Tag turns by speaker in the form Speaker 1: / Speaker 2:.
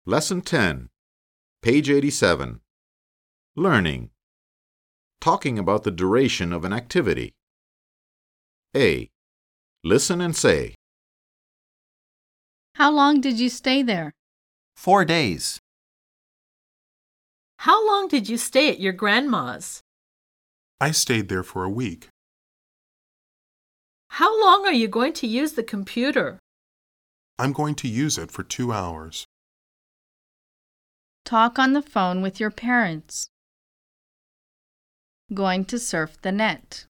Speaker 1: Lesson 10, page 87. Learning. Talking about the duration of an activity. A. Listen and say.
Speaker 2: How long did you stay there?
Speaker 3: 4 days.
Speaker 4: How long did you stay at your grandma's?
Speaker 5: I stayed there for a week.
Speaker 4: How long are you going to use the computer?
Speaker 5: I'm going to use it for 2 hours.
Speaker 2: Talk on the phone with your parents. Going to surf the net.